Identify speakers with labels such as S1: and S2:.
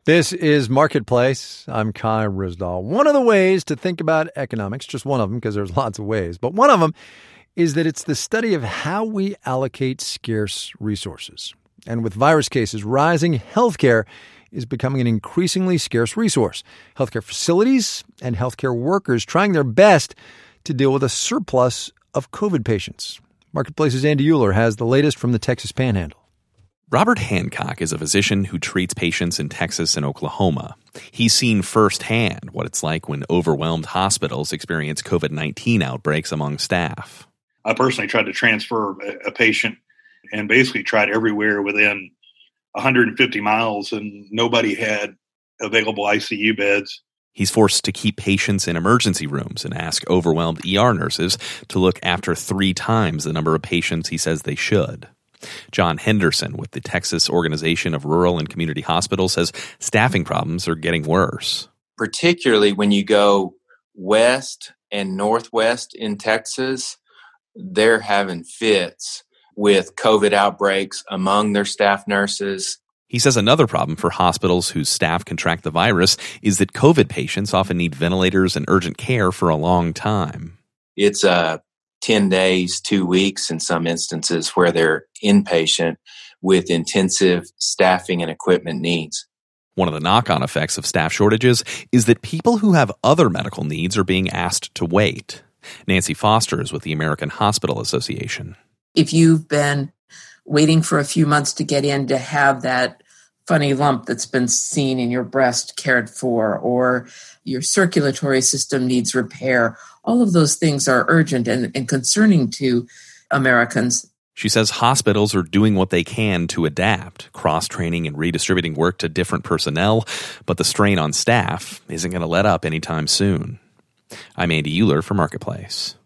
S1: This is Marketplace. I'm Kai Ryssdal. One of the ways to think about economics, just one of them because there's lots of ways, but one of them is that it's the study of how we allocate scarce resources. And with virus cases rising, healthcare is becoming an increasingly scarce resource. Healthcare facilities and healthcare workers trying their best to deal with a surplus of COVID patients. Marketplace's Andy Euler has the latest from the Texas Panhandle.
S2: Robert Hancock is a physician who treats patients in Texas and Oklahoma. He's seen firsthand what it's like when overwhelmed hospitals experience COVID-19 outbreaks among staff.
S3: I personally tried to transfer a patient and basically tried everywhere within 150 miles, and nobody had available ICU beds.
S2: He's forced to keep patients in emergency rooms and ask overwhelmed ER nurses to look after 3 times the number of patients he says they should. John Henderson with the Texas Organization of Rural and Community Hospitals says staffing problems are getting worse.
S4: Particularly when you go west and northwest in Texas, they're having fits with COVID outbreaks among their staff nurses.
S2: He says another problem for hospitals whose staff contract the virus is that COVID patients often need ventilators and urgent care for a long time.
S4: It's 10 days, 2 weeks in some instances where they're inpatient with intensive staffing and equipment needs.
S2: One of the knock-on effects of staff shortages is that people who have other medical needs are being asked to wait. Nancy Foster is with the American Hospital Association.
S5: If you've been waiting for a few months to get in to have that funny lump that's been seen in your breast cared for, or your circulatory system needs repair, all of those things are urgent and concerning to Americans.
S2: She says hospitals are doing what they can to adapt, cross-training and redistributing work to different personnel, but the strain on staff isn't going to let up anytime soon. I'm Andy Euler for Marketplace.